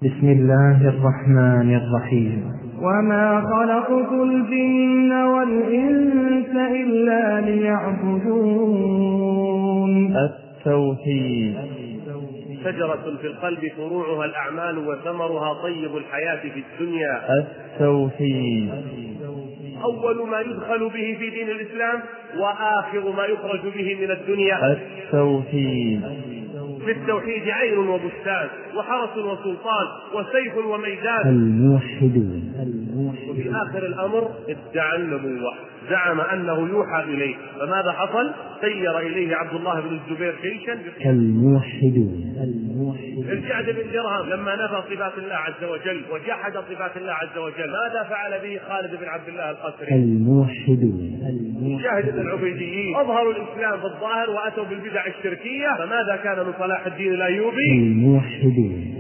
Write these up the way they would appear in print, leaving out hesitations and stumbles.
بسم الله الرحمن الرحيم. وما خلقت الجن والإنس إلا ليعبدون. التوحيد. شجرة في القلب فروعها الأعمال وثمرها طيب الحياة في الدنيا. التوحيد. أول ما يدخل به في دين الإسلام وآخر ما يخرج به من الدنيا. التوحيد. في التوحيد عين وبستان وحرس وسلطان وسيف وميدان. الموحدون. وفي آخر الأمر ادعى النبوة، زعم أنه يوحى إليه، فماذا حصل؟ سير إليه عبد الله بن الزبير جيشا. الموحدون. الجعد بن درهم لما نفى صفات الله عز وجل وجحد صفات الله عز وجل، ماذا فعل به خالد بن عبد الله القسري؟ الموحدون. شاهد العبيديين أظهروا الإسلام بالظاهر وأتوا بالبدع الشركية، فماذا كان من صلاح الدين الأيوبي؟ الموحدون.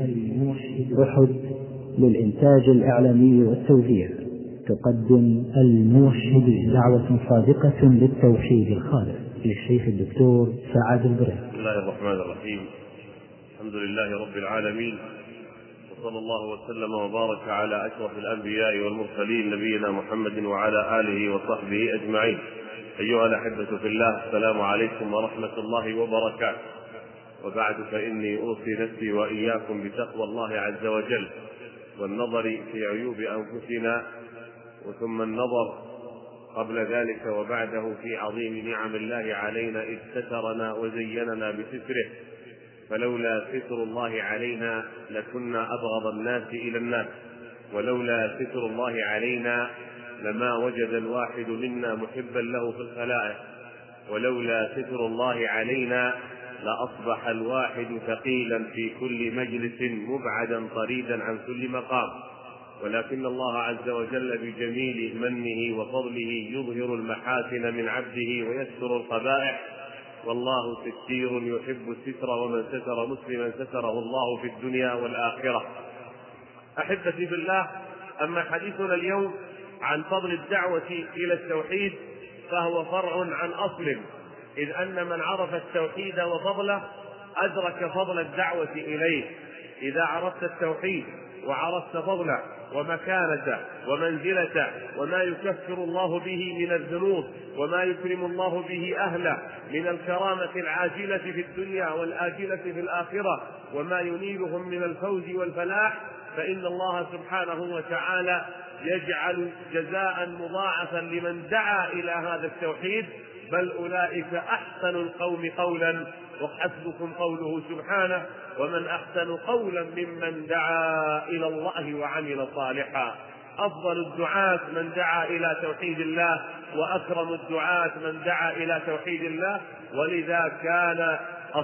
أحد للإنتاج الإعلامي والتوزيع تقدم الموحدين، دعوة صادقة للتوحيد الخالص للشيخ الدكتور سعد البريد. بسم الله الرحمن الرحيم. الحمد لله رب العالمين، وصلى الله وسلم وبارك على أشرف الأنبياء والمرسلين نبينا محمد وعلى آله وصحبه أجمعين. أيها الأحبة في الله، السلام عليكم ورحمة الله وبركاته. وبعد، فإني أوصي نفسي وإياكم بتقوى الله عز وجل والنظر في عيوب أنفسنا، وثم النظر قبل ذلك وبعده في عظيم نعم الله علينا إذ سترنا وزيننا بستره، فلولا ستر الله علينا لكنا أبغض الناس إلى الناس، ولولا ستر الله علينا لما وجد الواحد منا محبا له في الخلائق، ولولا ستر الله علينا لأصبح الواحد ثقيلا في كل مجلس مبعدا طريدا عن كل مقام. ولكن الله عز وجل بجميل منه وفضله يظهر المحاسن من عبده ويستر القبائح، والله ستير يحب الستر، ومن ستر مسلما ستره الله في الدنيا والآخرة. أحبتي في الله، أما حديثنا اليوم عن فضل الدعوة إلى التوحيد فهو فرع عن أصل، إذ أن من عرف التوحيد وفضله أدرك فضل الدعوة إليه. إذا عرفت التوحيد وعرفت فضله ومكانته ومنزلته وما يكفر الله به من الذنوب وما يكرم الله به أهله من الكرامة العاجلة في الدنيا والآجلة في الآخرة وما ينيلهم من الفوز والفلاح، فإن الله سبحانه وتعالى يجعل جزاء مضاعفا لمن دعا إلى هذا التوحيد، بل أولئك أحسن القوم قولا، وحسبكم قوله سبحانه: ومن أحسن قولا ممن دعا إلى الله وعمل صالحا. أفضل الدعاة من دعا إلى توحيد الله، وأكرم الدعاة من دعا إلى توحيد الله، ولذا كان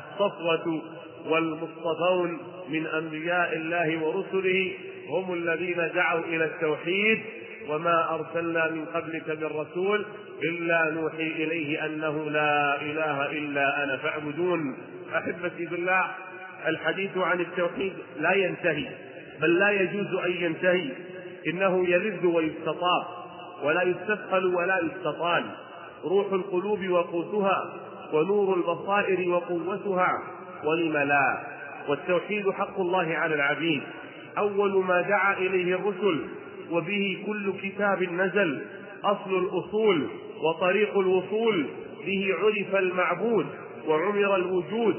الصفوة والمصطفون من أنبياء الله ورسله هم الذين دعوا إلى التوحيد. وما أرسلنا من قبلك من رسول إلا نوحي إليه أنه لا إله إلا أنا فاعبدون. أحبتي بالله، الحديث عن التوحيد لا ينتهي، بل لا يجوز أن ينتهي، إنه يلذ ويستطاب ولا يستثقل ولا يستطال، روح القلوب وقوتها ونور البصائر وقوتها، ولم لا. والتوحيد حق الله على العبيد، أول ما دعا إليه الرسل، وبه كل كتاب نزل، أصل الأصول وطريق الوصول، به عرف المعبود وعمر الوجود،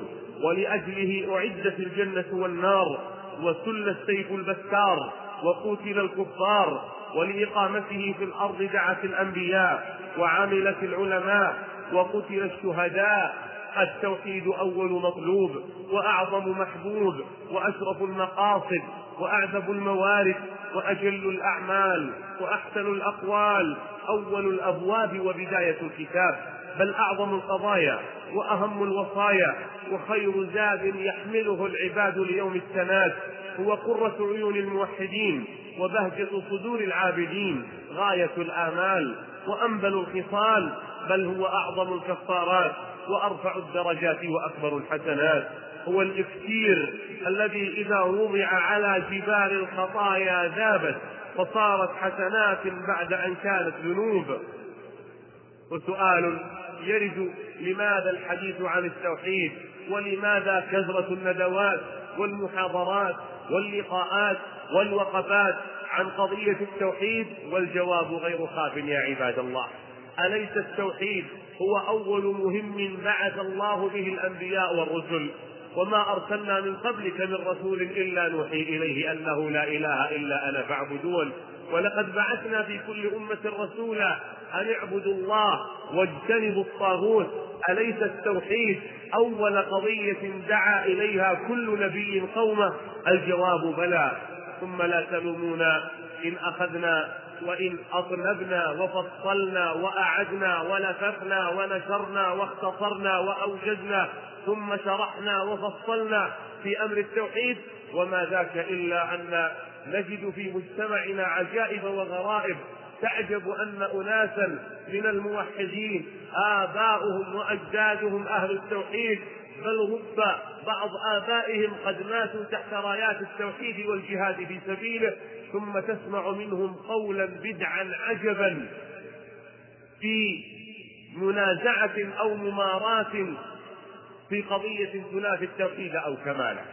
ولأجله أعدت الجنة والنار، وسل السيف البتار، وقتل الكفار، ولإقامته في الأرض دعت الأنبياء وعملت العلماء وقتل الشهداء. التوحيد أول مطلوب وأعظم محبوب وأشرف المقاصد وأعذب الموارد وأجل الأعمال وأحسن الأقوال، أول الأبواب وبداية الكتاب، بل أعظم القضايا وأهم الوصايا، وخير زاد يحمله العباد ليوم التناد، هو قرة عيون الموحدين وبهجة صدور العابدين، غاية الآمال وأنبل الخصال، بل هو أعظم الكفارات وأرفع الدرجات وأكبر الحسنات، هو الإكسير الذي إذا وضع على جبال الخطايا ذابت فصارت حسنات بعد أن كانت ذنوب. وسؤال يرد: لماذا الحديث عن التوحيد؟ ولماذا كثرة الندوات والمحاضرات واللقاءات والوقفات عن قضية التوحيد، والجواب غير خاف يا عباد الله. أليس التوحيد هو أول مهم بعث الله به الأنبياء والرسل؟ وما أرسلنا من قبلك من رسول إلا نوحي إليه أنه لا إله إلا أنا فاعبدون. ولقد بعثنا في كل أمة رسولا أن اعبدوا الله واجتنبوا الطاغوت. أليس التوحيد أول قضية دعا إليها كل نبي قومه؟ الجواب بلى. ثم لا تلومونا إن أخذنا وإن أطنبنا وفصلنا وأعدنا ولففنا ونشرنا واختصرنا وأوجزنا ثم شرحنا وفصلنا في أمر التوحيد، وما ذاك إلا أن نجد في مجتمعنا عجائب وغرائب. تعجب أن أناسا من الموحدين آباؤهم وأجدادهم أهل التوحيد، بل رب بعض آبائهم قد ماتوا تحت رايات التوحيد والجهاد في سبيله، ثم تسمع منهم قولا بدعا عجبا في منازعة أو مماراة في قضية تنافي التوحيد أو كماله.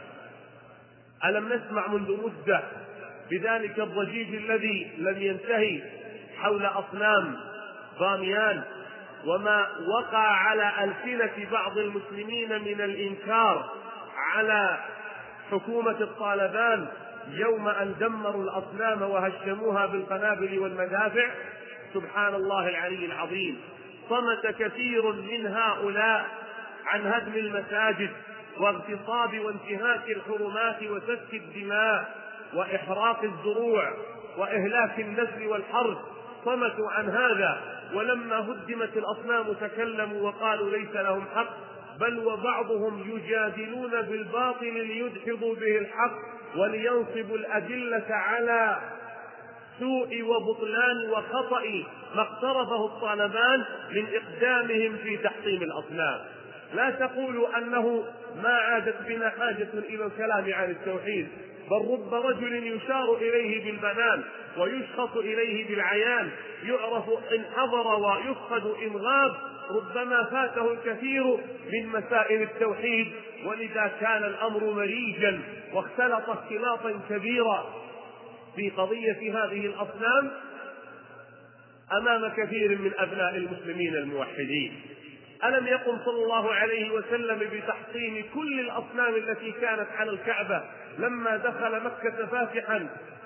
ألم نسمع منذ مدة بذلك الضجيج الذي لم ينتهي حول أصنام ضاميان، وما وقع على ألسنة بعض المسلمين من الإنكار على حكومة الطالبان يوم أن دمروا الأصنام وهشموها بالقنابل والمدافع؟ سبحان الله العلي العظيم. صمت كثير من هؤلاء عن هدم المساجد واغتصاب وانتهاك الحرمات وسفك الدماء وإحراق الزروع وإهلاك النسل والحرث، صمتوا عن هذا. ولما هدمت الأصنام تكلموا وقالوا ليس لهم حق، بل وبعضهم يجادلون بالباطل ليدحضوا به الحق ولينصبوا الأدلة على سوء وبطلان وخطأ ما اقترفه الطالبان من إقدامهم في تحطيم الأصنام. لا تقولوا أنه ما عادت بنا حاجة إلى الكلام عن التوحيد، بل رب رجل يشار إليه بالبنان ويشخص إليه بالعيان، يعرف إن حضر ويفقد إن غاب، ربما فاته الكثير من مسائل التوحيد. ولذا كان الأمر مريجا واختلط اختلاطا كبيرا في قضية هذه الأصنام أمام كثير من أبناء المسلمين الموحدين. ألم يقم صلى الله عليه وسلم بتحطيم كل الأصنام التي كانت على الكعبة لما دخل مكة فاتحا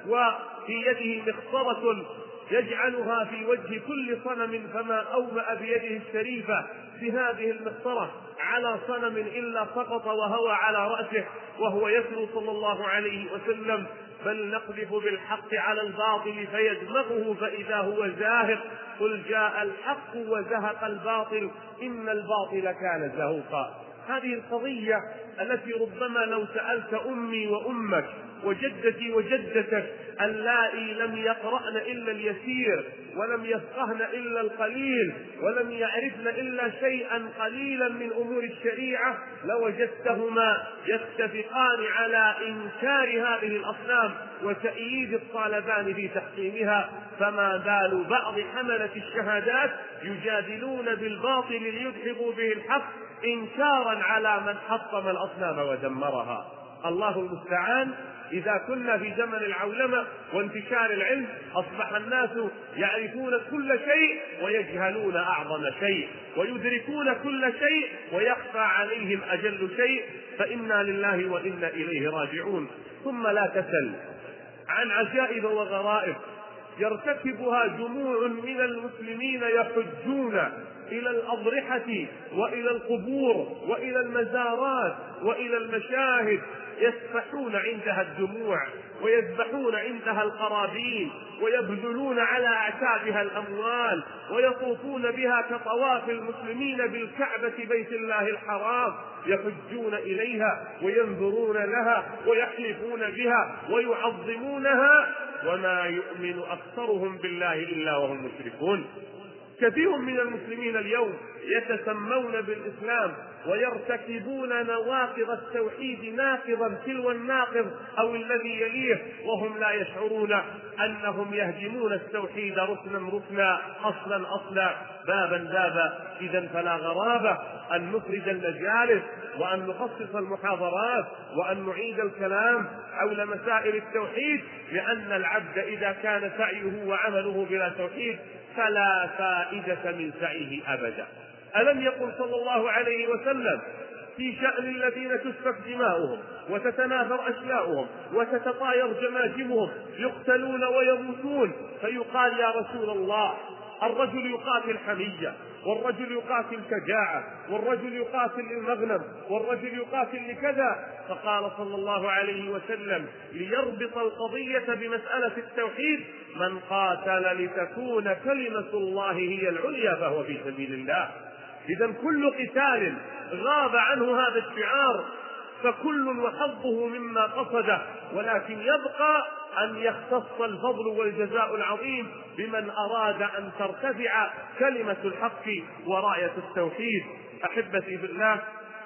وفي يده مخصرة يجعلها في وجه كل صنم، فما أومأ بيده الشريفة بهذه المخصرة على صنم إلا سقط وهوى على رأسه وهو يتلو صلى الله عليه وسلم: بل نقذف بالحق على الباطل فيدمغه فإذا هو زاهق، قل جاء الحق وزهق الباطل إن الباطل كان زهوقا. هذه القضية التي ربما لو سألت أمي وأمك وجدتي وجدتك اللائي لم يقرأن إلا اليسير ولم يفقهن إلا القليل ولم يعرفن إلا شيئا قليلا من أمور الشريعة، لوجدتهما يتفقان على إنكار هذه الأصنام وتأييد الطالبان في تحكيمها. فما بال بعض حملة الشهادات يجادلون بالباطل ليدحضوا به الحق إنكارا على من حطم الأصنام ودمرها. الله المستعان. إذا كنا في زمن العولمة وانتشار العلم أصبح الناس يعرفون كل شيء ويجهلون أعظم شيء، ويدركون كل شيء ويخفى عليهم أجل شيء، فإنا لله وإنا إليه راجعون. ثم لا تسل عن عجائب وغرائب يرتكبها جموع من المسلمين يحجون إلى الأضرحة وإلى القبور وإلى المزارات وإلى المشاهد، يسفحون عندها الدموع ويذبحون عندها القرابين ويبذلون على أعتابها الأموال ويطوفون بها كطواف المسلمين بالكعبة بيت الله الحرام، يحجون إليها وينظرون لها ويحلفون بها ويعظمونها، وما يؤمن أكثرهم بالله إلا وهم مشركون. كثير من المسلمين اليوم يتسمون بالإسلام ويرتكبون نواقض التوحيد ناقضا تلو الناقض أو الذي يليه وهم لا يشعرون أنهم يهدمون التوحيد ركنا ركنا أصلا أصلا بابا بابا. إذا فلا غرابة أن نفرد المجالس وأن نخصص المحاضرات وأن نعيد الكلام حول مسائل التوحيد، لأن العبد إذا كان سعيه وعمله بلا توحيد فلا فائدة من سعيه أبدا. ألم يقل صلى الله عليه وسلم في شأن الذين تسفك دماؤهم وتتناثر أشياؤهم وتتطاير جماجمهم يقتلون ويموتون، فيقال يا رسول الله الرجل يقاتل حمية، والرجل يقاتل شجاعة، والرجل يقاتل للمغنم، والرجل يقاتل لكذا، فقال صلى الله عليه وسلم ليربط القضية بمسألة التوحيد: من قاتل لتكون كلمة الله هي العليا فهو في سبيل الله. إذن كل قتال غاب عنه هذا الشعار فكل وحظه مما قصده، ولكن يبقى أن يختص الفضل والجزاء العظيم بمن أراد أن ترتفع كلمة الحق وراية التوحيد. أحبتي بالله،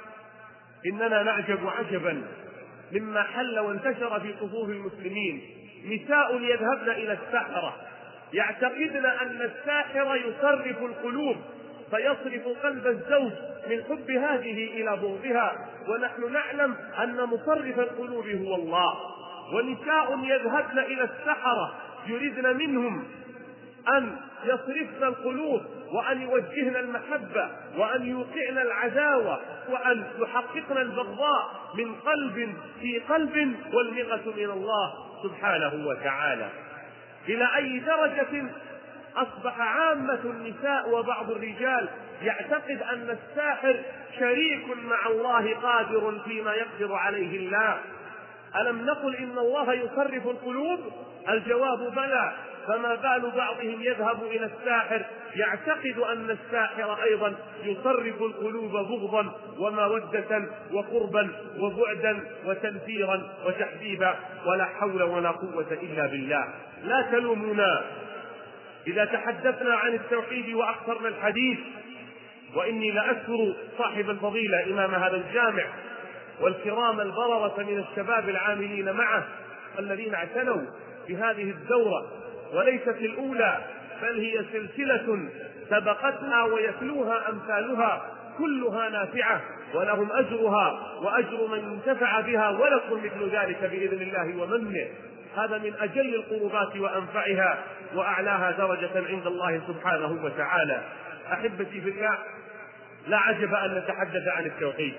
إننا نعجب عجبا مما حل وانتشر في صفوف المسلمين. نساء يذهبن إلى الساحرة يعتقدن أن الساحر يصرف القلوب فيصرف قلب الزوج من حب هذه إلى بغضها، ونحن نعلم أن مصرف القلوب هو الله. ونساء يذهبن إلى السحرة يريدن منهم أن يصرفن القلوب وأن يوجهن المحبة وأن يوقعن العداوة وأن يحققن البغضاء من قلب في قلب، والمغة من الله سبحانه وتعالى. إلى أي درجة أصبح عامة النساء وبعض الرجال يعتقد أن الساحر شريك مع الله قادر فيما يقدر عليه الله. ألم نقل إن الله يصرف القلوب؟ الجواب بلى. فما بال بعضهم يذهب إلى الساحر يعتقد أن الساحر أيضا يصرف القلوب بغضا ومودة وقربا وبعدا وتنفيرا وتحبيبا، ولا حول ولا قوة إلا بالله. لا تلومونا إذا تحدثنا عن التوحيد وأكثرنا الحديث، وإني لأذكر صاحب الفضيلة إمام هذا الجامع والكرام البررة من الشباب العاملين معه الذين اعتنوا بهذه الدورة، وليست الأولى بل هي سلسلة سبقتها ويتلوها أمثالها كلها نافعة، ولهم أجرها وأجر من انتفع بها، ولكم مثل ذلك بإذن الله ومنه. هذا من أجل القربات وأنفعها وأعلاها درجة عند الله سبحانه وتعالى. أحبتي في الله، لا عجب أن نتحدث عن التوحيد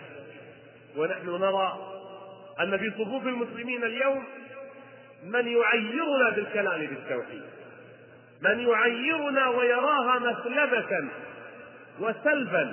ونحن نرى أن في صفوف المسلمين اليوم من يعيرنا بالكلام بالتوحيد، من يعيرنا ويراها مثلبة وسلبا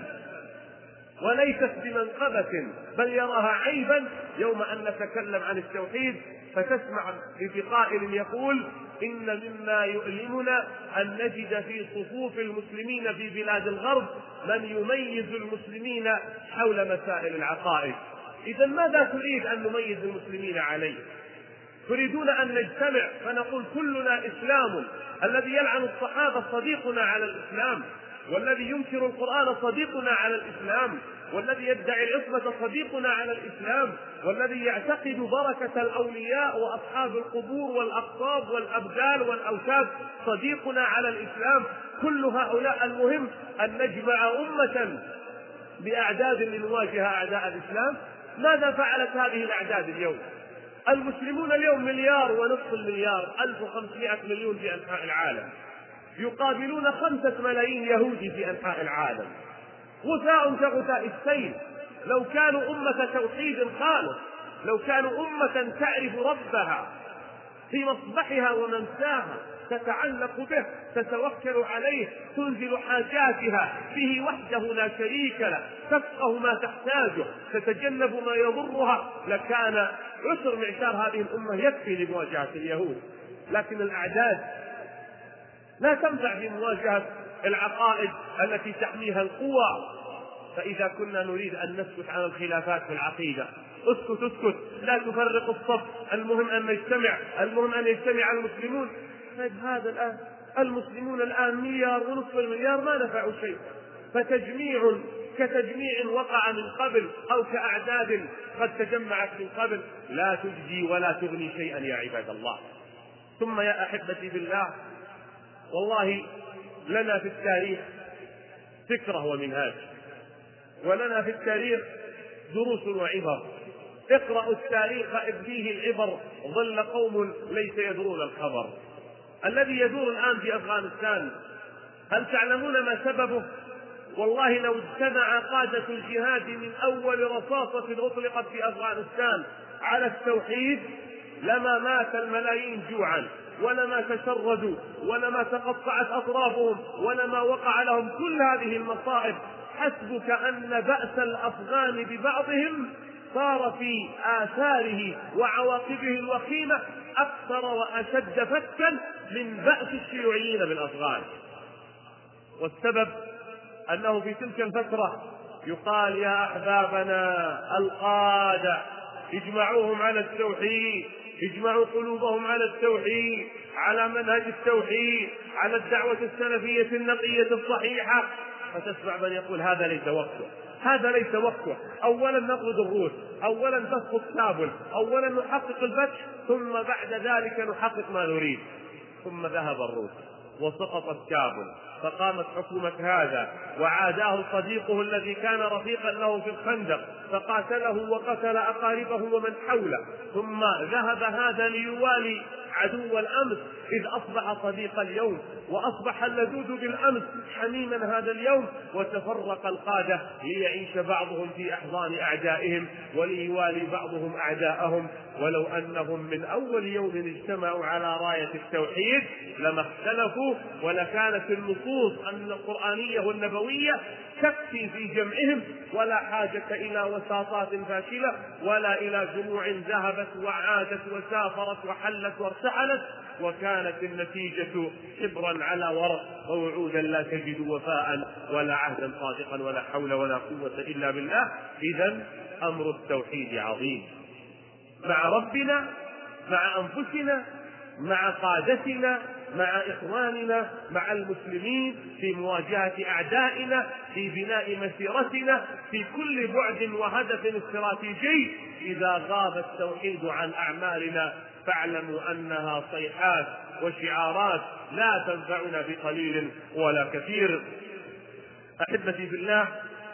وليست بمنقبة، بل يراها عيبا يوم أن نتكلم عن التوحيد. فتسمع في قائل يقول: إن مما يؤلمنا أن نجد في صفوف المسلمين في بلاد الغرب من يميز المسلمين حول مسائل العقائد. إذن ماذا تريد أن نميز المسلمين عليه؟ تريدون أن نجتمع فنقول كلنا إسلام؟ الذي يلعن الصحابة صديقنا على الإسلام، والذي ينكر القرآن صديقنا على الإسلام، والذي يدعي العصمة صديقنا على الإسلام، والذي يعتقد بركة الأولياء وأصحاب القبور والأقطاب والأبدال والأوتاد صديقنا على الإسلام. كل هؤلاء المهم أن نجمع أمة بأعداد لنواجه أعداء الإسلام. ماذا فعلت هذه الأعداد اليوم؟ المسلمون اليوم 1.5 مليار 1500 مليون في أنحاء العالم، يقابلون 5 ملايين يهودي في أنحاء العالم، غثاء كغثاء السيل. لو كانوا أمة توحيد خالص، لو كانوا أمة تعرف ربها في مصبحها ومنساها، تتعلق به، تتوكل عليه، تنزل حاجاتها به وحده لا شريك له، تفقه ما تحتاجه، تتجنب ما يضرها، لكان عسر معشار هذه الأمة يكفي لمواجهة اليهود. لكن الأعداد لا تنفع في مواجهة العقائد التي تحميها القوى. فإذا كنا نريد أن نسكت عن الخلافات في العقيدة، اسكت، لا تفرق الصف، المهم أن نجتمع، المهم أن يجتمع المسلمون. هذا الآن المسلمون الآن 1.5 مليار ما نفعوا شيء. فتجميع كتجميع وقع من قبل أو كأعداد قد تجمعت من قبل لا تجزي ولا تغني شيئا يا عباد الله. ثم يا أحبتي بالله، والله لنا في التاريخ فكرة ومنهاج، ولنا في التاريخ دروس وعبر. اقرأوا التاريخ إذ فيه العبر، ظل قوم ليس يدرون الخبر. الذي يدور الآن في أفغانستان هل تعلمون ما سببه؟ والله لو اجتمع قادة الجهاد من أول رصاصة أطلقت في أفغانستان على التوحيد لما مات الملايين جوعا، ولما تشردوا، ولما تقطعت أطرافهم، ولما وقع لهم كل هذه المصائب. حسبك أن بأس الأفغان ببعضهم صار في آثاره وعواقبه الوخيمة أكثر وأشد فكا من بأس الشيوعيين بالأفغان. والسبب أنه في تلك الفترة يقال يا أحبابنا القادة اجمعوهم على التوحيد، اجمعوا قلوبهم على التوحيد، على منهج التوحيد، على الدعوة السلفية النقية الصحيحة. فتسمع من يقول هذا ليس وقته، هذا ليس وقته. أولا نطرد الروس، أولا تسقط كابل، أولا نحقق الفتح، ثم بعد ذلك نحقق ما نريد. ثم ذهب الروس وسقطت كابل، فقامت حكومة هذا وعاداه صديقه الذي كان رفيقا له في الخندق فقاتله وقتل أقاربه ومن حوله. ثم ذهب هذا ليوالي عدو الأمس إذ أصبح صديق اليوم، وأصبح اللذوذ بالأمس حميما هذا اليوم. وتفرق القادة ليعيش بعضهم في أحضان أعدائهم وليوالي بعضهم أعداءهم. ولو أنهم من أول يوم اجتمعوا على راية التوحيد لما اختلفوا، ولكانت النصوص القرآنية والنبوية تكفي في جمعهم، ولا حاجة إلى وساطات فاشلة ولا إلى جموع ذهبت وعادت وسافرت وحلت وارتحلت. وكانت النتيجة حبرا على ورق ووعودا لا تجد وفاء ولا عهدا صادقا ولا حول ولا قوة إلا بالله. إذن أمر التوحيد عظيم، مع ربنا، مع أنفسنا، مع قادتنا، مع إخواننا، مع المسلمين، في مواجهة أعدائنا، في بناء مسيرتنا، في كل بعد وهدف استراتيجي. إذا غاب التوحيد عن أعمالنا فاعلموا أنها صيحات وشعارات لا تنفعنا بقليل ولا كثير. أحبتي في الله،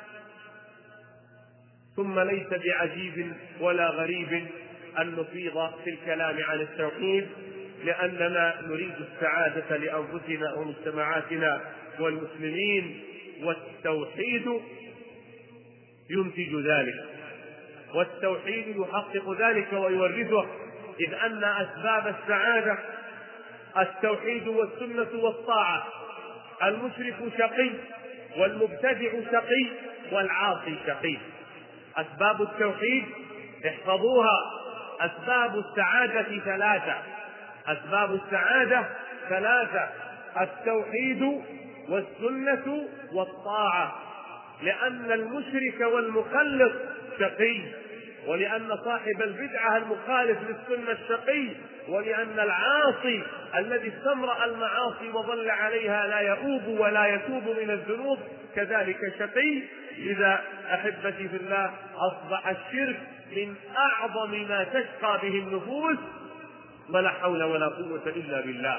ثم ليس بعجيب ولا غريب أن نفيض في الكلام عن التوحيد، لأننا نريد السعادة لأنفسنا ومجتمعاتنا والمسلمين، والتوحيد ينتج ذلك، والتوحيد يحقق ذلك ويورثه. إذ أن أسباب السعادة التوحيد والسنة والطاعة. المشرك شقي والمبتدع شقي والعاصي شقي. أسباب التوحيد احفظوها، أسباب السعادة ثلاثة. أسباب السعادة ثلاثة: التوحيد والسنة والطاعة. لأن المشرك والمخلص شقي، ولأن صاحب البدعة المخالف للسنة الشقي، ولأن العاصي الذي استمرأ المعاصي وظل عليها لا يؤوب ولا يتوب من الذنوب كذلك شقي. إذا أحبتي في الله أصبح الشرك من أعظم ما تشقى به النفوس، ولا حول ولا قوة إلا بالله.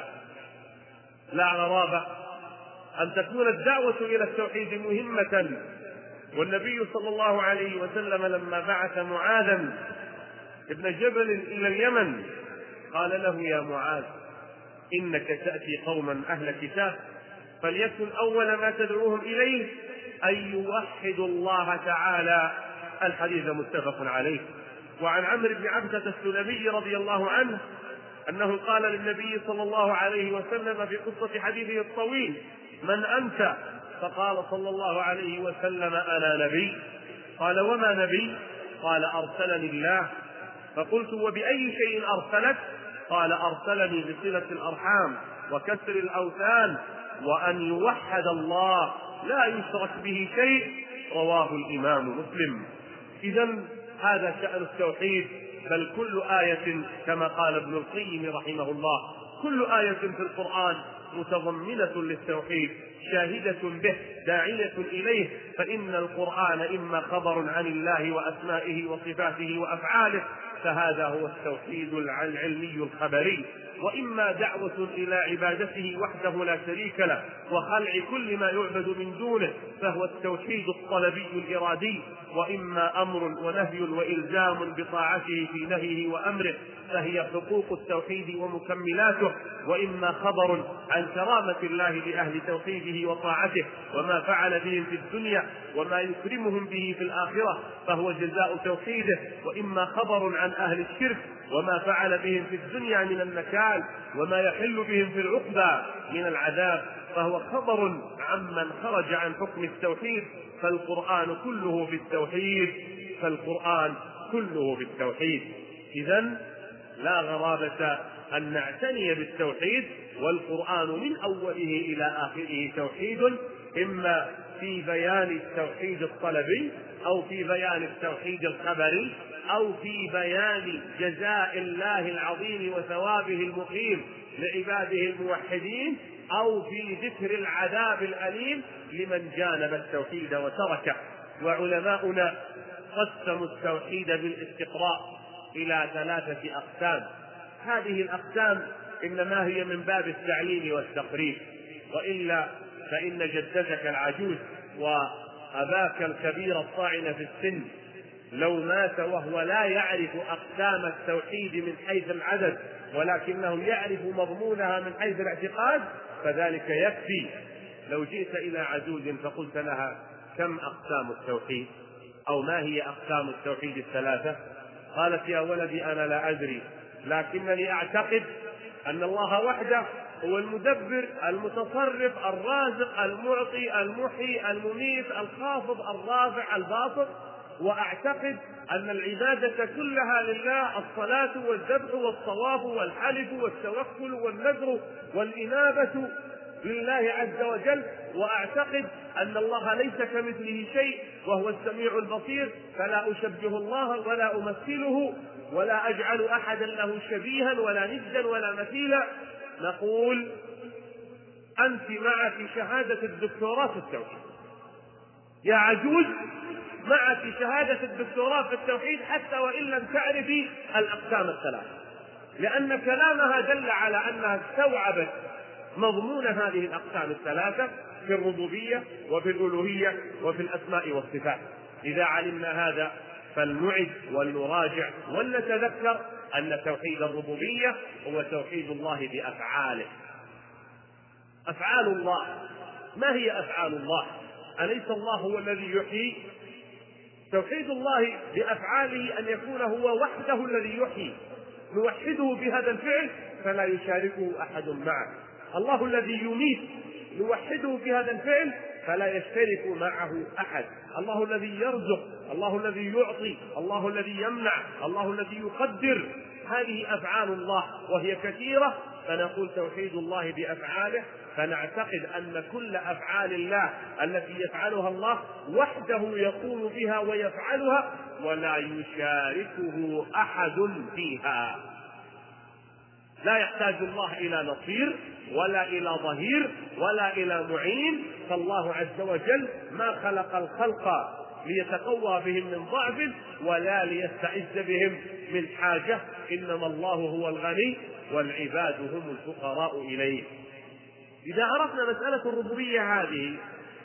لا غرابة أن تكون الدعوة إلى التوحيد مهمة. والنبي صلى الله عليه وسلم لما بعث معاذا ابن جبل إلى اليمن قال له: يا معاذ، إنك تأتي قوما أهل كتاب، فليكن أول ما تدعوهم إليه أن يوحدوا الله تعالى. الحديث متفق عليه. وعن عمرو بن عبسة السلمي رضي الله عنه أنه قال للنبي صلى الله عليه وسلم في قصة حديثه الطويل: من أنت؟ فقال صلى الله عليه وسلم: أنا نبي. قال: وما نبي؟ قال: أرسلني الله. فقلت: وبأي شيء أرسلك؟ قال: أرسلني بصلة الأرحام وكسر الأوثان وأن يوحد الله لا يشرك به شيء. رواه الإمام مسلم. إذن هذا شأن التوحيد، بل كل آية كما قال ابن القيم رحمه الله: كل آية في القرآن متضمنة للتوحيد شاهدة به داعية إليه، فإن القرآن إما خبر عن الله وأسمائه وصفاته وأفعاله فهذا هو التوحيد العلمي الخبري، وإما دعوة إلى عبادته وحده لا شريك له وخلع كل ما يعبد من دونه فهو التوحيد الطلبي الإرادي، وإما أمر ونهي وإلزام بطاعته في نهيه وأمره فهي حقوق التوحيد ومكملاته، وإما خبر عن كرامة الله لأهل توحيده وطاعته وما فعل بهم في الدنيا وما يكرمهم به في الآخرة فهو جزاء توحيده، وإما خبر عن أهل الشرك وما فعل بهم في الدنيا من النكال وما يحل بهم في العقبى من العذاب فهو خبر عمن خرج عن حكم التوحيد، فالقرآن كله في التوحيد، فالقرآن كله في التوحيد. إذن لا غرابة أن نعتني بالتوحيد، والقرآن من أوله إلى آخره توحيد، إما في بيان التوحيد الطلبي أو في بيان التوحيد الخبري أو في بيان جزاء الله العظيم وثوابه المقيم لعباده الموحدين أو في ذكر العذاب الأليم لمن جانب التوحيد وتركه. وعلماؤنا قسموا التوحيد بالاستقراء إلى 3 أقسام. هذه الأقسام إنما هي من باب التعليم والتقريب، وإلا فإن جدتك العجوز وأباك الكبير الطاعن في السن لو مات وهو لا يعرف أقسام التوحيد من حيث العدد ولكنه يعرف مضمونها من حيث الاعتقاد فذلك يكفي. لو جئت إلى عجوز فقلت لها كم أقسام التوحيد أو ما هي أقسام التوحيد 3؟ قالت يا ولدي أنا لا أدري، لكنني أعتقد أن الله وحده هو المدبر المتصرف الرازق المعطي المحيي المميت الخافض الرافع الباسط، وأعتقد أن العبادة كلها لله، الصلاة والذبح والطواف والحلف والتوكل والنذر والإنابة لله عز وجل، وأعتقد أن الله ليس كمثله شيء وهو السميع البصير، فلا أشبه الله ولا أمثله ولا أجعل أحدا له شبيها ولا ندا ولا مثيلا. نقول أنت معك شهادة الدكتوراه في التوحيد يا عجوز، معك شهادة الدكتوراه في التوحيد حتى وإن لم تعرفي الأقسام 3، لأن كلامها دل على أنها استوعبت مضمون هذه الأقسام 3 في الربوبية وفي الألوهية وفي الأسماء والصفات. إذا علمنا هذا فلنعد ولنراجع ولنتذكر أن توحيد الربوبية هو توحيد الله بأفعاله. أفعال الله، ما هي أفعال الله؟ أليس الله هو الذي يحيي؟ توحيد الله بأفعاله أن يكون هو وحده الذي يحيي، نوحده بهذا الفعل فلا يشاركه أحد معه. الله الذي يميت نوحده بهذا الفعل فلا يشترك معه أحد. الله الذي يرزق، الله الذي يعطي، الله الذي يمنع، الله الذي يقدر، هذه أفعال الله وهي كثيرة، فنقول توحيد الله بأفعاله، فنعتقد أن كل أفعال الله التي يفعلها الله وحده يقوم بها ويفعلها ولا يشاركه أحد فيها. لا يحتاج الله إلى نصير ولا إلى ظهير ولا إلى معين، فالله عز وجل ما خلق الخلق ليتقوى بهم من ضعف ولا ليستعز بهم من حاجة، إنما الله هو الغني والعباد هم الفقراء إليه. إذا عرفنا مسألة الربوبية هذه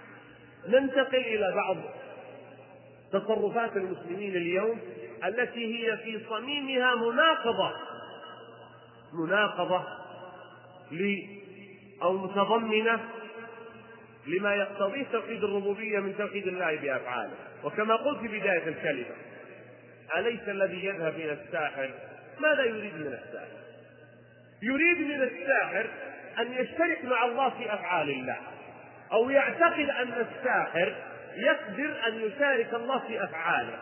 ننتقل إلى بعض تصرفات المسلمين اليوم التي هي في صميمها مناقضة أو متضمنة لما يقتضيه توحيد الربوبية من توحيد الله بأفعاله. وكما قلت في بداية الكلمة، أليس الذي يذهب إلى الساحر ماذا يريد من الساحر؟ يريد من الساحر أن يشترك مع الله في أفعال الله، أو يعتقد أن الساحر يقدر أن يشارك الله في أفعاله.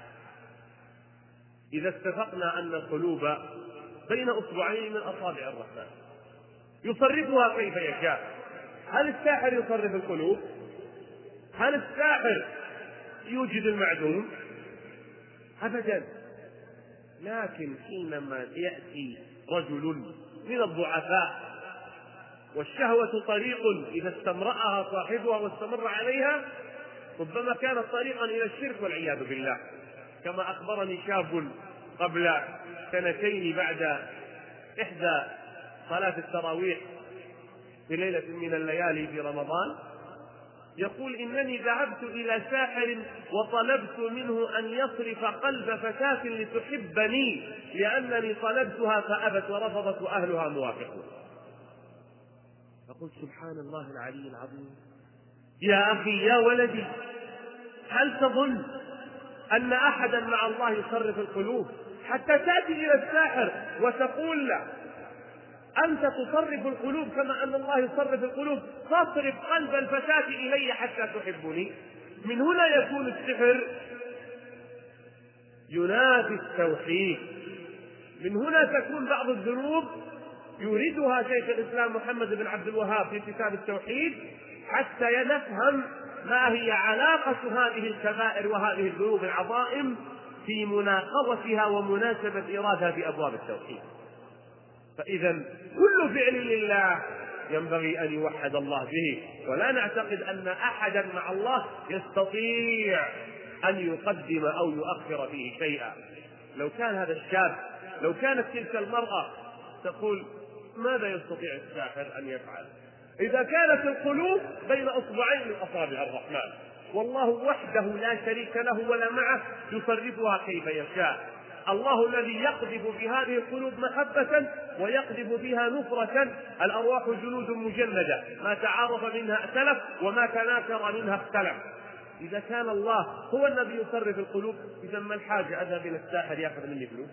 إذا اتفقنا أن القلوب بين أصبعين من أصابع الرحمن يصرفها كيف يشاء، هل الساحر يصرف القلوب؟ هل الساحر يوجد المعدوم؟ أبدا. لكن حينما يأتي رجل من الضعفاء، والشهوة طريق إذا استمرأها صاحبها واستمر عليها ربما كانت طريقا إلى الشرك والعياذ بالله. كما أخبرني شاب قبل 2 بعد إحدى صلاة التراويح في ليلة من الليالي في رمضان، يقول: إنني ذهبت إلى ساحر وطلبت منه أن يصرف قلب فتاة لتحبني لأنني طلبتها فأبت ورفضت وأهلها موافقون. فقلت: سبحان الله العلي العظيم، يا أخي يا ولدي، هل تظن أن أحدا مع الله يصرف القلوب حتى تأتي إلى الساحر وتقول له: أنت تصرف القلوب كما أن الله يصرف القلوب، فاصرف قلب الفتاة إلي حتى تحبني؟ من هنا يكون السحر ينافي التوحيد. من هنا تكون بعض الذنوب يريدها شيخ الإسلام محمد بن عبد الوهاب في كتاب التوحيد حتى نفهم ما هي علاقة هذه الكبائر وهذه الذنوب العظائم في مناقضتها ومناسبة إرادها في أبواب التوحيد. فإذا كل فعل لله ينبغي أن يوحد الله به، ولا نعتقد أن أحدا مع الله يستطيع أن يقدم أو يؤخر فيه شيئا. لو كان هذا الشاب، لو كانت تلك المرأة تقول: ماذا يستطيع الساحر أن يفعل؟ إذا كانت القلوب بين أصبعين من أصابع الرحمن، والله وحده لا شريك له ولا معه يصرفها كيف يشاء. الله الذي يقذف في هذه القلوب محبة ويقذف فيها نفرة. الأرواح جنود مجندة، ما تعارف منها ائتلف وما تناكر منها اختلف. إذا كان الله هو الذي يصرف القلوب، إذا ما الحاجة أذهب إلى الساحر يأخذ مني فلوس؟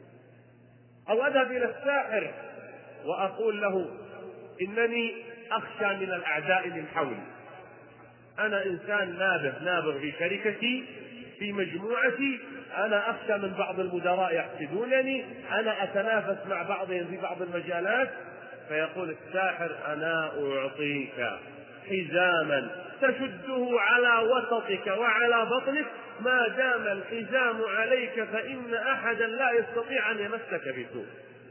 أو أذهب إلى الساحر وأقول له: إنني أخشى من الأعداء من حولي، أنا إنسان نابغ في شركتي في مجموعتي، أنا أخشى من بعض المدراء يحسدونني، أنا أتنافس مع بعضهم في بعض المجالات. فيقول الساحر: أنا أعطيك حزاما تشده على وسطك وعلى بطنك، ما دام الحزام عليك فإن أحدا لا يستطيع أن يمسك بسوء.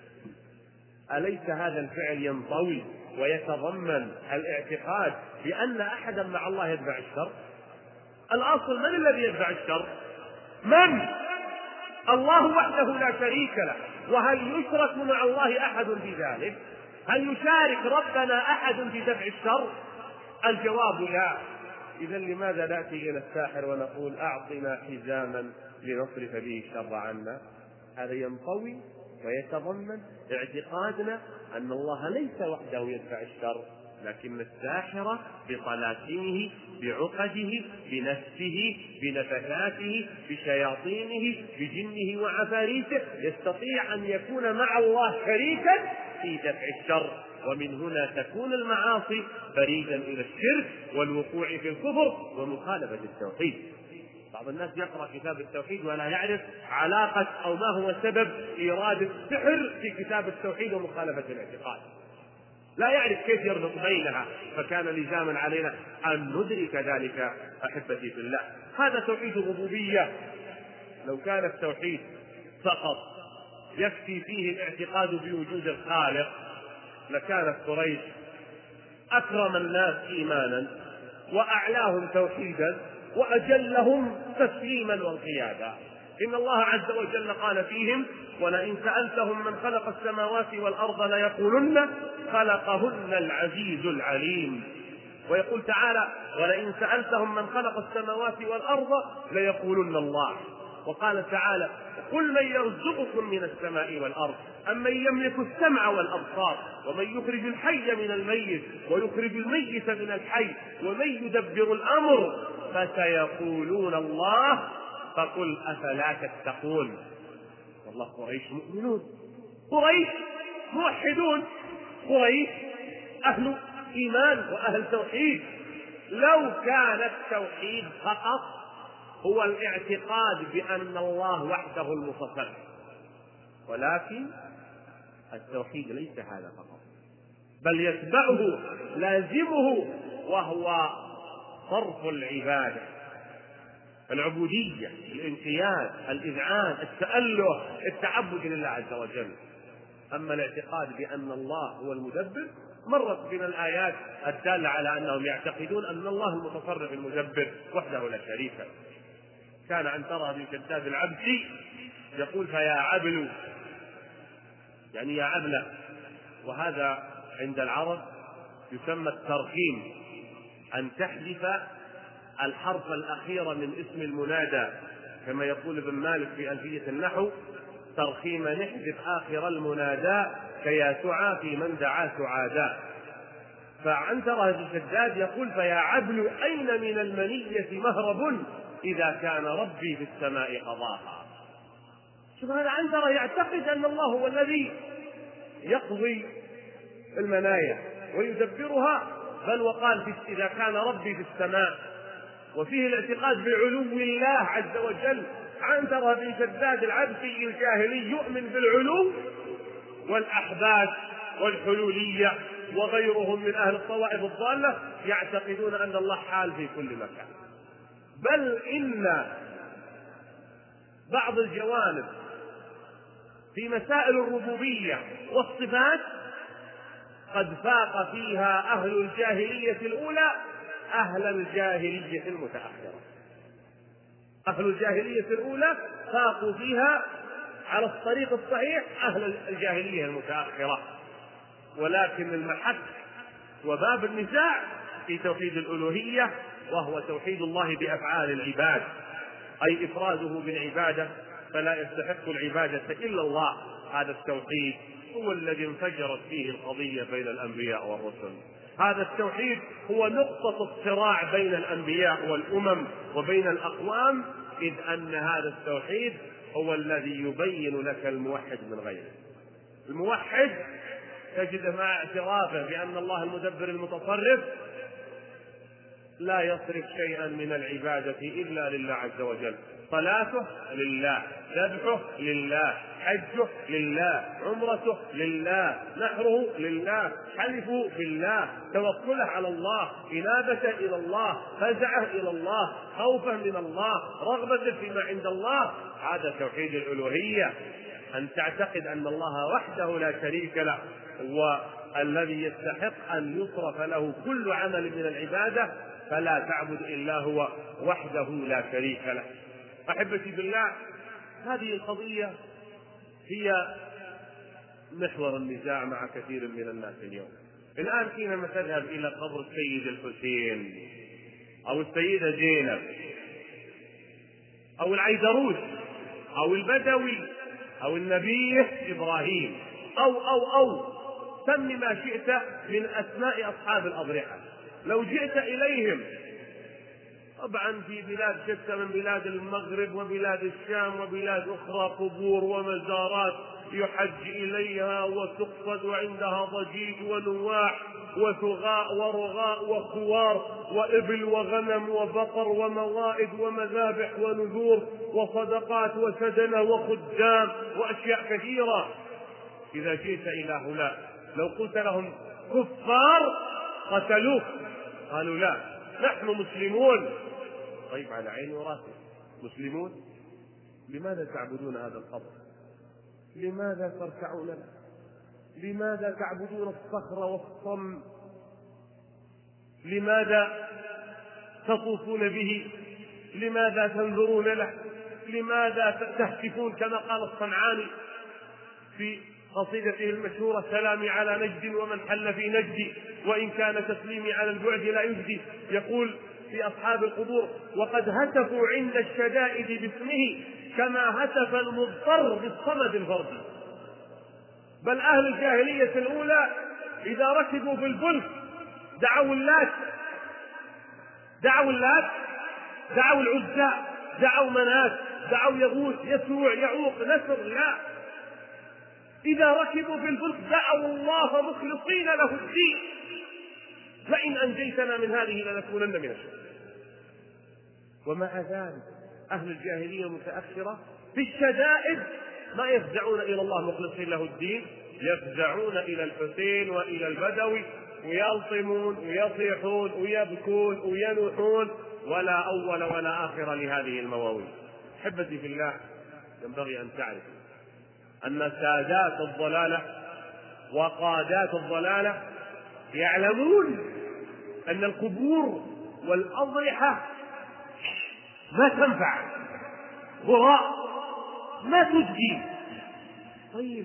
أليس هذا الفعل ينطوي ويتضمن الاعتقاد بأن أحدا مع الله يدفع الشر؟ الأصل من الذي يدفع الشر؟ من؟ الله وحده لا شريك له. وهل يشرك مع الله أحد في ذلك؟ هل يشارك ربنا أحد في دفع الشر؟ الجواب لا. إذا لماذا نأتي إلى الساحر ونقول: أعطنا حزاما لنصرف به الشر عنا؟ هذا ينطوي ويتضمن اعتقادنا أن الله ليس وحده يدفع الشر، لكن الساحر بطلاسمه بعقده بنفسه بنفثاته بشياطينه بجنه وعفاريته يستطيع أن يكون مع الله شريكا في دفع الشر. ومن هنا تكون المعاصي بريدا إلى الشرك والوقوع في الكفر ومخالفة التوحيد. بعض الناس يقرأ كتاب التوحيد ولا يعرف علاقة أو ما هو سبب إيراد السحر في كتاب التوحيد ومخالفة الاعتقاد، لا يعرف كيف يربط بينها. فكان لزاما علينا أن ندرك ذلك أحبتي في الله. هذا توحيد الربوبية. لو كان التوحيد فقط يكفي فيه الاعتقاد بوجود الخالق لكانت قريش أكرم الناس إيمانا وأعلاهم توحيدا وأجلهم تسليما وانقيادا. إن الله عز وجل قال فيهم: ولئن سألتهم من خلق السماوات والأرض ليقولن خلقهن العزيز العليم. ويقول تعالى: ولئن سألتهم من خلق السماوات والأرض ليقولن الله. وقال تعالى: قل من يرزقكم من السماء والأرض أمن يملك السمع والأبصار ومن يخرج الحي من الميت ويخرج الميت من الحي ومن يدبر الأمر فسيقولون الله فقل أفلا تتقون. والله قريش مؤمنون، قريش موحدون، قريش أهل إيمان وأهل توحيد. لو كان التوحيد فقط هو الاعتقاد بأن الله وحده المتصرف، ولكن التوحيد ليس هذا فقط، بل يتبعه لازمه وهو صرف العبادة، العبودية، الانقياد، الإذعان، التأله، التعبد لله عز وجل. أما الاعتقاد بأن الله هو المدبر مرت بنا الآيات الدالة على أنهم يعتقدون أن الله المتصرف المدبر وحده لا شريك له. كان عن ترى من شداد العبسي يقول فيا عبل، يعني يا عبلة، وهذا عند العرب يسمى الترخيم، أن تحذف الحرف الأخير من اسم المنادى، كما يقول ابن مالك في ألفية النحو: ترخيم نحذف آخر المنادى كيا سعى في من دعا سعادا. فعنترة بن شداد يقول فيا عبل أين من المنية مهرب إذا كان ربي في السماء قضاها. شوف هذا عنترة يعتقد أن الله هو الذي يقضي المنايا ويدبرها، بل وقال إذا كان ربي في السماء، وفيه الاعتقاد بعلو الله عز وجل. عنترة بن شداد العبسي الجاهلي يؤمن بالعلو، والأحباش والحلولية وغيرهم من أهل الطوائف الضالة يعتقدون أن الله حال في كل مكان، بل إن بعض الجوانب في مسائل الربوبية والصفات قد فاق فيها أهل الجاهلية الأولى أهل الجاهلية المتأخرة. أهل الجاهلية الأولى فاقوا فيها على الطريق الصحيح أهل الجاهلية المتأخرة، ولكن المحك وباب النزاع في توحيد الألوهية، وهو توحيد الله بأفعال العباد، أي إفراده بالعبادة، فلا يستحق العبادة إلا الله. هذا التوحيد هو الذي انفجرت فيه القضية بين الأنبياء والرسل. هذا التوحيد هو نقطة الصراع بين الأنبياء والأمم وبين الأقوام، إذ أن هذا التوحيد هو الذي يبين لك الموحد من غيره. الموحد تجد مع اعترافه بأن الله المدبر المتصرف لا يصرف شيئا من العبادة إلا لله عز وجل. صلاته لله، ذبحه لله، حجه لله، عمرته لله، نحره لله، حلفه بالله، توكله على الله، إنابته إلى الله، فزعه إلى الله، خوفه من الله، رغبته فيما عند الله. هذا توحيد الألوهية، أن تعتقد أن الله وحده لا شريك له والذي يستحق أن يصرف له كل عمل من العبادة، فلا تعبد إلا هو وحده لا شريك له. أحبتي بالله، هذه القضية هي محور النزاع مع كثير من الناس اليوم. الآن حينما تذهب إلى قبر السيد الحسين أو السيدة زينب أو العيدروس أو البدوي أو النبي إبراهيم أو سم ما شئت من أسماء أصحاب الأضرحة، لو جئت إليهم طبعا في بلاد شتى من بلاد المغرب وبلاد الشام وبلاد أخرى قبور ومزارات يحج إليها وتقصد عندها ضجيج ونواح وثغاء ورغاء وخوار وإبل وغنم وبقر وموائد ومذابح ونذور وصدقات وسدنة وخدام وأشياء كثيرة. إذا جئت إلى هؤلاء لو قلت لهم كفار قتلوك، قالوا لا نحن مسلمون. طيب على عيني وراسي، مسلمون؟ لماذا تعبدون هذا القبر؟ لماذا تركعون له؟ لماذا تعبدون الصخر والصم؟ لماذا تطوفون به؟ لماذا تنذرون له؟ لماذا تهتفون كما قال الصنعاني في قصيدته المشهورة: سلامي على نجد ومن حل في نجدي وإن كان تسليمي على البعد لا يجدي. يقول في أصحاب القبور: وقد هتفوا عند الشدائد باسمه كما هتف المضطر بالصمد الفردي. بل أهل الجاهلية الأولى إذا ركبوا في الفلك دعوا اللات، دعوا العزى، دعوا منات، دعوا يغوث يسوع يعوق نسر. لا، إذا ركبوا في الفلك دعوا الله مخلصين له الدين: لئن أنجيتنا من هذه لنكونن من الشاكرين. ومع ذلك أهل الجاهلية المتأخرة في الشدائد ما يفزعون إلى الله مخلصين له الدين، يفزعون إلى الحسين وإلى البدوي ويلطمون ويصيحون ويبكون وينوحون، ولا أول ولا آخر لهذه المواويل. أحبتي في الله، ينبغي أن تعرف أن سادات الضلالة وقادات الضلالة يعلمون أن القبور والأضرحة ما تنفع، هراء ما تجدي. طيب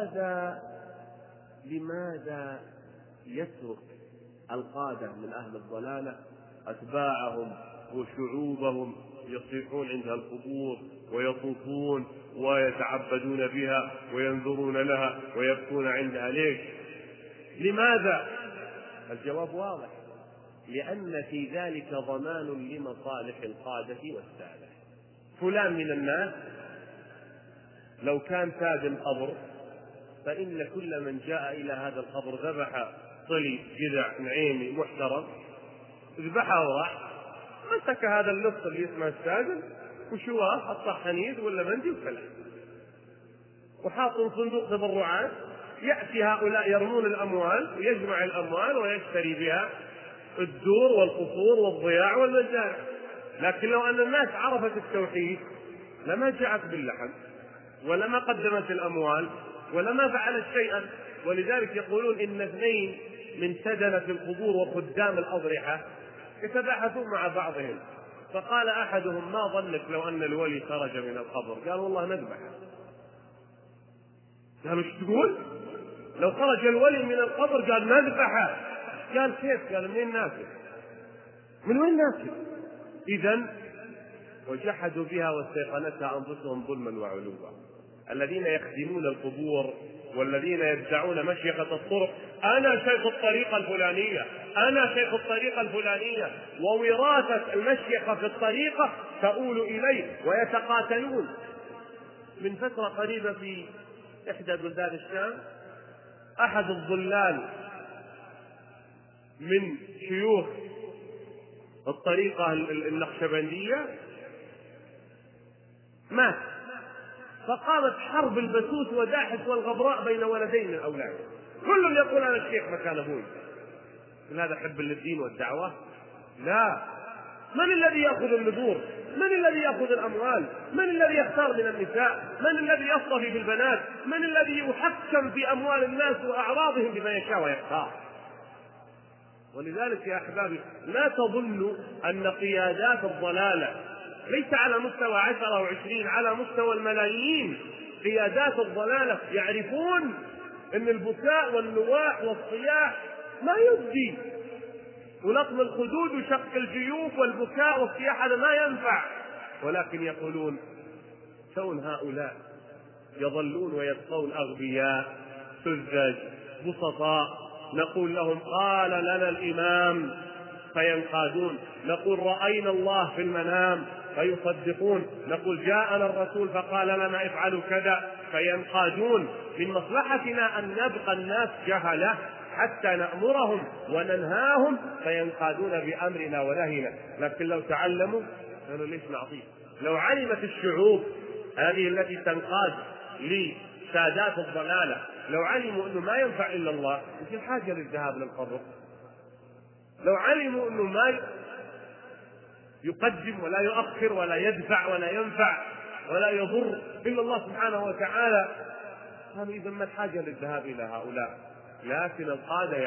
لماذا يترك القادة من أهل الضلالة أتباعهم وشعوبهم يصيحون عند القبور ويطوفون ويتعبدون بها وينظرون لها ويبكون عندها؟ ليش؟ لماذا؟ الجواب واضح: لأن في ذلك ضمان لمصالح القادة والسادة. فلان من الناس لو كان تاج القبر فإن كل من جاء إلى هذا القبر ذبح طلي جذع نعيمي محترم، ذبحه وراح مسك هذا اللص اللي اسمه الساجن وشواه، حطه حنيذ ولا مندي وكله، وحاط صندوق تبرعات. يأتي هؤلاء يرمون الأموال ويجمع الأموال ويشتري بها الدور والقصور والضياع والمزارع. لكن لو أن الناس عرفت التوحيد لما جاءت باللحم ولما قدمت الأموال ولما فعلت شيئا. ولذلك يقولون إن اثنين من سدنة القبور وخدام الأضرحة يتباحثون مع بعضهم، فقال أحدهم: ما ظنك لو أن الولي خرج من القبر؟ قال: والله نذبحه. قالوا: ايش تقول؟ لو خرج الولي من القبر؟ قال: نذبحه. قال: كيف؟ قال: من ناسك؟ من وين ناسك؟ إذن وجحدوا بها واستيقنتها أنفسهم ظلما وعلوا. الذين يخدمون القبور والذين يدعون مشيخة الطرق: أنا شيخ الطريقة الفلانية، أنا شيخ الطريقة الفلانية، ووراثة المشيخة في الطريقة تؤول إليه ويتقاتلون. من فترة قريبة في إحدى بلدان الشام أحد الضلال من شيوخ الطريقة النقشبندية مات، فقامت حرب البسوس وداحس والغبراء بين ولدين من أولاده، كل يقول: أنا الشيخ مكان أبوي. هذا حب للدين والدعوة؟ لا. من الذي يأخذ النذور؟ من الذي يأخذ الأموال؟ من الذي يختار من النساء؟ من الذي يصطفي في البنات؟ من الذي يحكم في أموال الناس وأعراضهم بما يشاء ويختار؟ ولذلك يا أحبابي لا تظنوا أن قيادات الضلالة ليس على مستوى 10 أو 20، على مستوى الملايين. قيادات الضلالة يعرفون أن البكاء والنواح والصياح ما يجدي، ولطم الخدود وشق الجيوب والبكاء والصياح هذا ما ينفع، ولكن يقولون: كون هؤلاء يظلون ويبقون أغبياء سذج بسطاء، نقول لهم: قال لنا الإمام فينقادون، نقول: رأينا الله في المنام فيصدقون، نقول: جاءنا الرسول فقال لنا افعلوا كذا فينقادون. من مصلحتنا أن نبقى الناس جهلة حتى نأمرهم وننهاهم فينقادون بأمرنا ونهينا. لكن لو تعلموا قالوا: ليش نعطيه؟ لو علمت الشعوب هذه التي تنقاد لسادات الضلالة، لو علموا أنه ما ينفع إلا الله، مش الحاجة للذهاب للقبر. لو علموا أنه ما يقدم ولا يؤخر ولا يدفع ولا ينفع ولا يضر إلا الله سبحانه وتعالى، قالوا: إذا ما الحاجة للذهاب إلى هؤلاء. لكن القادة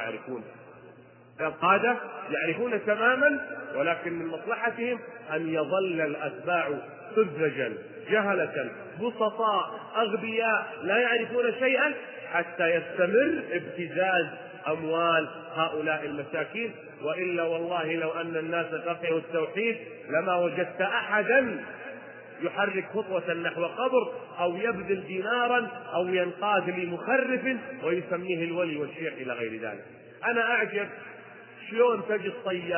يعرفون تماما، ولكن من مصلحتهم أن يظل الأتباع سذجا جهلة بسطاء أغبياء لا يعرفون شيئا حتى يستمر ابتزاز أموال هؤلاء المساكين. وإلا والله لو أن الناس فقهوا التوحيد لما وجدت أحدا يحرك خطوة نحو قبر أو يبذل دينارا أو ينقاد لمخرف ويسميه الولي والشيخ إلى غير ذلك. أنا أعجب شلون تجد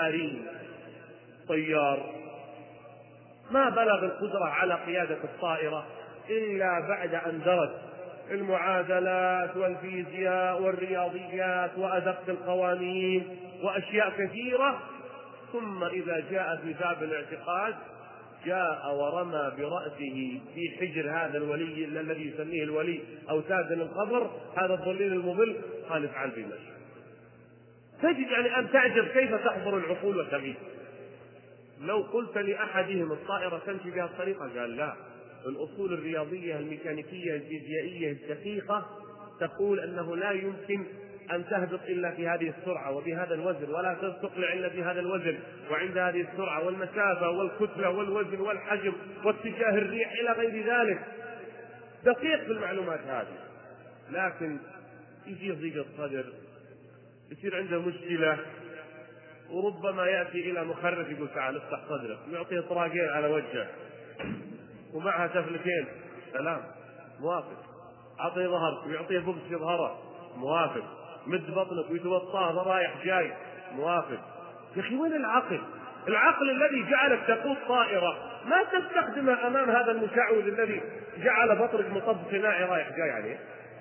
طيار ما بلغ القدرة على قيادة الطائرة إلا بعد أن درس المعادلات والفيزياء والرياضيات وأدق القوانين وأشياء كثيرة، ثم إذا جاء في باب الاعتقاد جاء ورمى برأسه في حجر هذا الولي الذي يسميه الولي أو سادن القبر، هذا الضليل المضل، قال: افعل بما شئت. تجد يعني أن تعجب كيف تحضر العقول وتغيب. لو قلت لأحدهم الطائرة تمشي بها الطريقة، قال: لا، الأصول الرياضية الميكانيكية الفيزيائية الدقيقة تقول أنه لا يمكن أن تهبط إلا في هذه السرعة وبهذا الوزن، ولا تقلع إلا بهذا الوزن وعند هذه السرعة والمسافة والكتلة والوزن والحجم واتجاه الريح إلى غير ذلك. دقيق في المعلومات هذه، لكن يجي ضيق الصدر، يصير عنده مشكلة، وربما يأتي إلى مخرف يقول تعال افتح صدرك، ويعطيه طراقين على وجهه ومعها تفلتين، سلام، موافق. أعطيه ظهرك ويعطيه بوكس في ظهره، موافق. مد بطنك ويتوطاه رايح جاي، موافق. يا أخي وين العقل؟ العقل الذي جعلك تقود طائرة ما تستخدمه أمام هذا المشعوذ الذي جعل بطنك مطب صناعي رايح جاي عليه.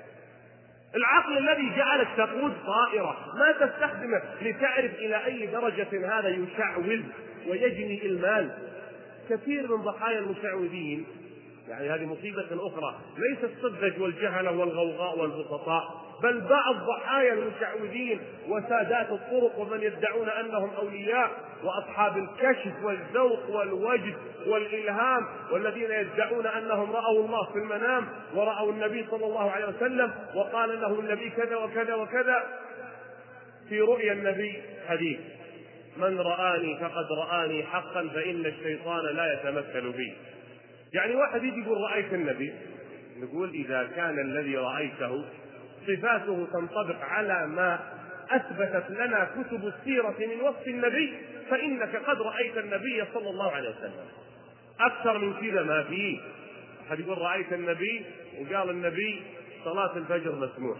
العقل الذي جعلك تقود طائرة ما تستخدمه لتعرف إلى أي درجة هذا يشعوذ ويجني المال. كثير من ضحايا المشعوذين، يعني هذه مصيبة أخرى، ليس الصدج والجهلة والغوغاء والبسطاء، بل بعض ضحايا المشعوذين وسادات الطرق ومن يدعون أنهم أولياء وأصحاب الكشف والذوق والوجد والإلهام، والذين يدعون أنهم رأوا الله في المنام ورأوا النبي صلى الله عليه وسلم وقال له النبي كذا وكذا وكذا. في رؤيا النبي حديث: من رآني فقد رآني حقا فإن الشيطان لا يتمثل بي. يعني واحد يجي يقول رأيت النبي، نقول إذا كان الذي رأيته صفاته تنطبق على ما أثبتت لنا كتب السيرة من وصف النبي فإنك قد رأيت النبي صلى الله عليه وسلم. أكثر من كذا ما فيه. أحد يقول رأيت النبي وقال النبي صلاة الفجر مسموح،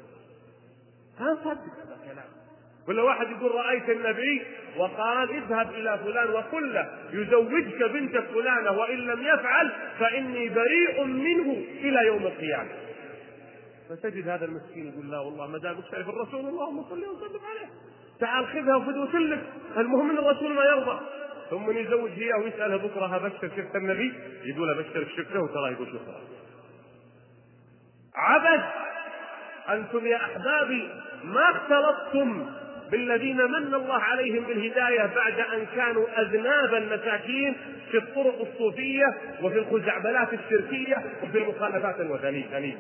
هذا صدق هذا كلام. ولا واحد يقول رأيت النبي وقال اذهب إلى فلان وقل له يزوجك بنت فلانة وإن لم يفعل فإني بريء منه إلى يوم القيامة. فتجد هذا المسكين يقول لا والله ما دام تعرف الرسول اللهم صل وسلم عليه، تعال خذها وفدوة لك، المهم ان الرسول ما يرضى. ثم يزوج هي ويسألها بكره بشر شفت النبي، يقول ابشرك شفته وترى يقول شكرا. عبث. أنتم يا أحبابي ما اختلطتم بالذين من الله عليهم بالهداية بعد أن كانوا أذناب المساكين في الطرق الصوفية وفي الخزعبلات الشركية وفي المخالفات الوثنية.